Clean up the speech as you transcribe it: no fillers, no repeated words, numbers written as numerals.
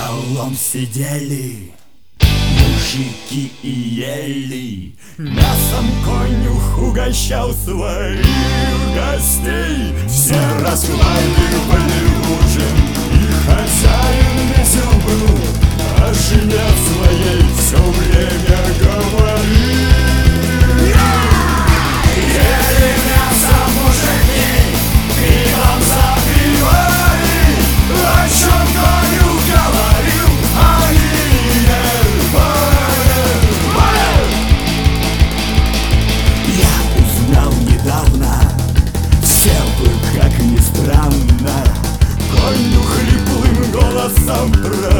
столом сидели мужики и ели. Мясом конюх угощал своих гостей. Все расхваливали ужин, и хозяин весел был, о жене своей все время говорил. Ели мясо мужики, пивом запивали, о чем конюх говорил, они не поняли. Я узнал недавно, сел бы, как ни странно, конюх хриплым голосом